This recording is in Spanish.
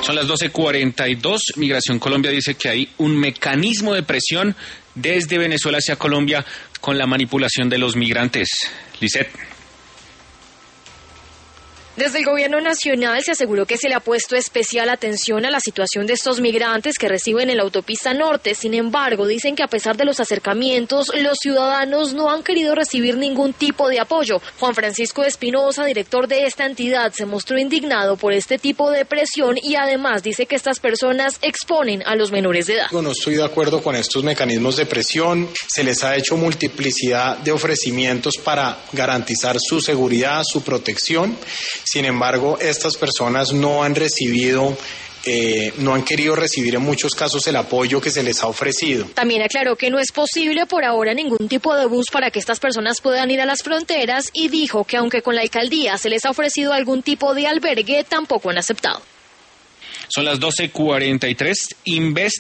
Son las 12:42. Migración Colombia dice que hay un mecanismo de presión desde Venezuela hacia Colombia con la manipulación de los migrantes. Lisset. Desde el gobierno nacional se aseguró que se le ha puesto especial atención a la situación de estos migrantes que reciben en la autopista norte. Sin embargo, dicen que a pesar de los acercamientos, los ciudadanos no han querido recibir ningún tipo de apoyo. Juan Francisco Espinosa, director de esta entidad, se mostró indignado por este tipo de presión y además dice que estas personas exponen a los menores de edad. No estoy de acuerdo con estos mecanismos de presión. Se les ha hecho multiplicidad de ofrecimientos para garantizar su seguridad, su protección. Sin embargo, estas personas no han querido recibir en muchos casos el apoyo que se les ha ofrecido. También aclaró que no es posible por ahora ningún tipo de bus para que estas personas puedan ir a las fronteras y dijo que aunque con la alcaldía se les ha ofrecido algún tipo de albergue, tampoco han aceptado. Son las 12:43.